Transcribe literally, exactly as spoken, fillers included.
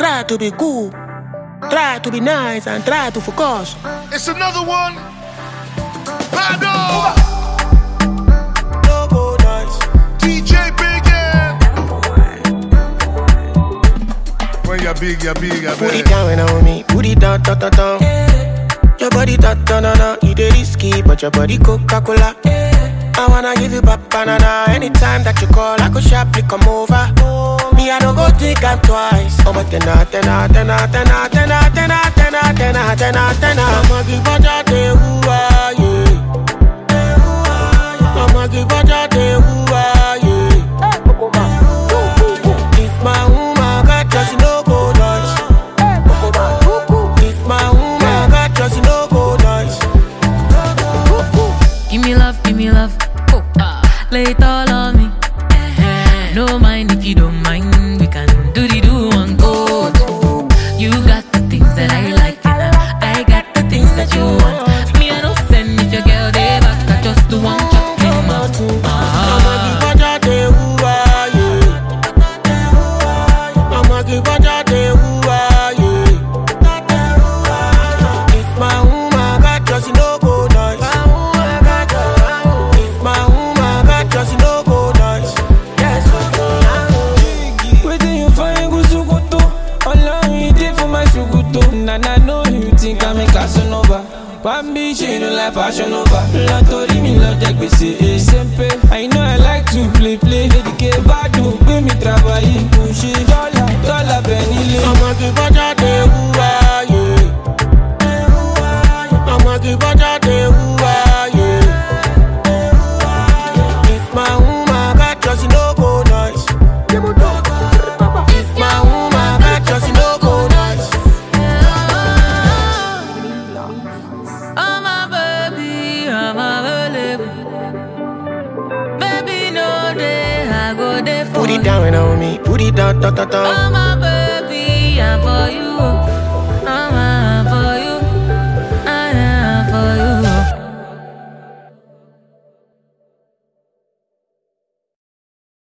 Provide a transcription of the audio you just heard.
Try to be cool, try to be nice, and try to focus. It's another one. Bado. Logo nice. D J Big M. When you're big, you're big, you're Put big. it down when on me, put it down, down, down, down. Your body ta ta na na, it is risky, but your body Coca-Cola. I wanna give you pop banana. Anytime that you call, I could sharply come over. Me, I don't go think I'm twice. Oh, but tenna, tenna, tenna, tenna, tenna, tenna, tenna, tenna, tenna, tenna. I'ma give baja de ooh-ah, yeah. I'ma give baja de ooh-ah, yeah. If my woman got just no go nice. If my woman got just no go nice. Give me love, give me love. Oh, ah. Lay it all on me. Uh-huh. No mind if you don't mind. We can do the do one go. You got the things that I like, and I got the things that you want. Me, I don't send if your girl they back. I just do one chop him up. I'ma give baja de ooh-ah, yeah. I'ma give baja de ooh-ah, yeah. If my woman got just no go nice. If my woman got just no go nice. Waiting you find go sukuto. Allow me day for my sukuto. And I know you think I'm a Casanova. Bambi, she don't like fashion over. Latori me love jack bese simple. I know I like to play play. Dedicate badu, pay me travailler. Push it dollar, dollar penny. I'ma give baja de ooh-ah, yeah. I'ma give baja de ooh-ah, yeah. If my woman got just no go nice. If my woman got just no go nice. Oh my baby, I'm available. Baby, no day I go there for Put it you. down when on me, put it down, down, down, down. Oh my baby, I'm for you.